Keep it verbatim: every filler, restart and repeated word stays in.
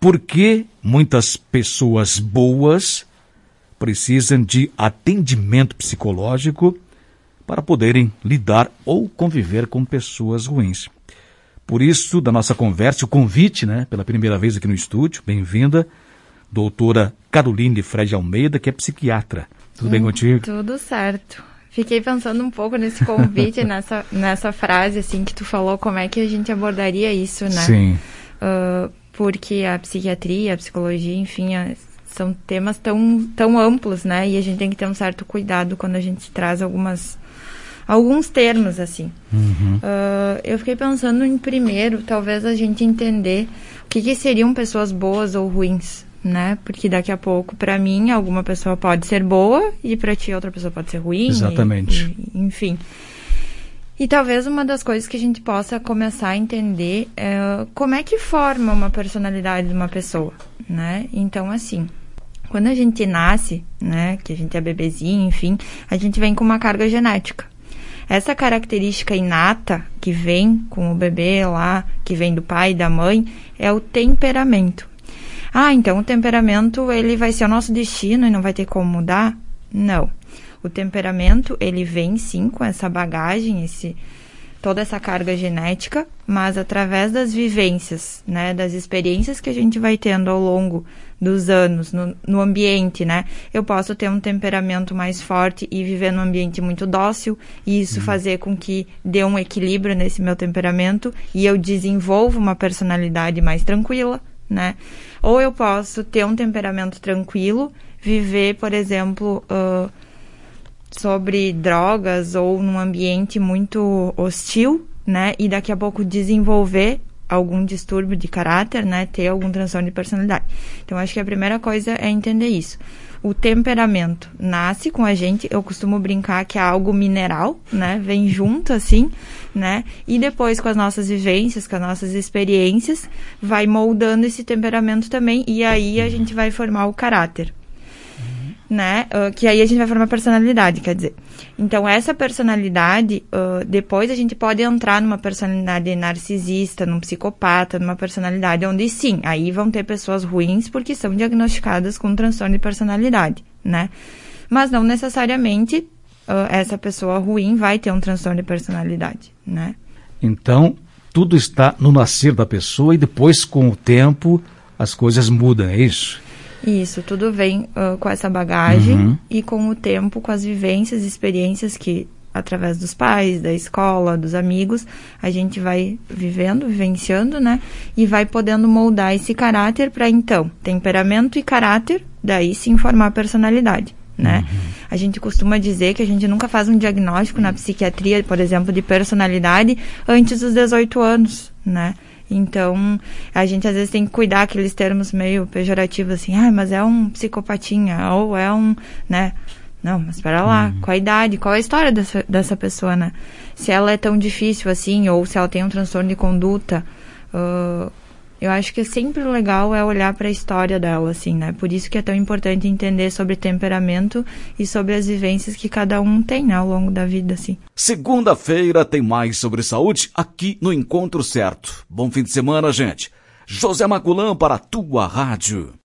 por que muitas pessoas boas precisam de atendimento psicológico para poderem lidar ou conviver com pessoas ruins. Por isso, da nossa conversa, o convite, né, pela primeira vez aqui no estúdio, bem-vinda, doutora Caroline Fred Almeida, que é psiquiatra. Tudo hum, bem contigo? Tudo certo. Fiquei pensando um pouco nesse convite, nessa, nessa frase assim que tu falou, como é que a gente abordaria isso, né? Sim. Uh, porque a psiquiatria, a psicologia, enfim, a, são temas tão, tão amplos, né? E a gente tem que ter um certo cuidado quando a gente traz algumas, alguns termos, assim. Uhum. Uh, eu fiquei pensando em, primeiro, talvez a gente entender o que, que seriam pessoas boas ou ruins, né? Porque daqui a pouco, para mim, alguma pessoa pode ser boa e para ti outra pessoa pode ser ruim. Exatamente. E, e, enfim. E talvez uma das coisas que a gente possa começar a entender é como é que forma uma personalidade de uma pessoa, né? Então, assim, quando a gente nasce, né, que a gente é bebezinho, enfim, a gente vem com uma carga genética. Essa característica inata que vem com o bebê lá, que vem do pai e da mãe, é o temperamento. Ah, então o temperamento, ele vai ser o nosso destino e não vai ter como mudar? Não. O temperamento, ele vem sim com essa bagagem, esse, toda essa carga genética, mas através das vivências, né, das experiências que a gente vai tendo ao longo dos anos, no, no ambiente, né, eu posso ter um temperamento mais forte e viver num ambiente muito dócil, e isso uhum. fazer com que dê um equilíbrio nesse meu temperamento e eu desenvolva uma personalidade mais tranquila, né? Ou eu posso ter um temperamento tranquilo, viver, por exemplo, uh, sobre drogas ou num ambiente muito hostil, né? E daqui a pouco desenvolver algum distúrbio de caráter, né? Ter algum transtorno de personalidade. Então, acho que a primeira coisa é entender isso. O temperamento nasce com a gente, eu costumo brincar que é algo mineral, né? Vem junto, assim, né? E depois, com as nossas vivências, com as nossas experiências, vai moldando esse temperamento também, e aí a gente vai formar o caráter. Né? Uh, que aí a gente vai formar personalidade, quer dizer. Então, essa personalidade, uh, depois a gente pode entrar numa personalidade narcisista, num psicopata, numa personalidade onde, sim, aí vão ter pessoas ruins porque são diagnosticadas com um transtorno de personalidade, né? Mas não necessariamente uh, essa pessoa ruim vai ter um transtorno de personalidade, né? Então, tudo está no nascer da pessoa e depois, com o tempo, as coisas mudam, é isso? Isso, tudo vem uh, com essa bagagem uhum. e com o tempo, com as vivências, experiências que, através dos pais, da escola, dos amigos, a gente vai vivendo, vivenciando, né? E vai podendo moldar esse caráter para, então, temperamento e caráter, daí sim formar a personalidade, né? Uhum. A gente costuma dizer que a gente nunca faz um diagnóstico na psiquiatria, por exemplo, de personalidade antes dos dezoito anos, né? Então, a gente às vezes tem que cuidar aqueles termos meio pejorativos, assim, ah, mas é um psicopatinha, ou é um, né? Não, mas espera lá, uhum. qual a idade, qual a história dessa, dessa pessoa, né? Se ela é tão difícil assim, ou se ela tem um transtorno de conduta, uh, eu acho que sempre o legal é olhar para a história dela, assim, né? Por isso que é tão importante entender sobre temperamento e sobre as vivências que cada um tem, né, ao longo da vida, assim. Segunda-feira tem mais sobre saúde aqui no Encontro Certo. Bom fim de semana, gente. José Maculã para a tua rádio.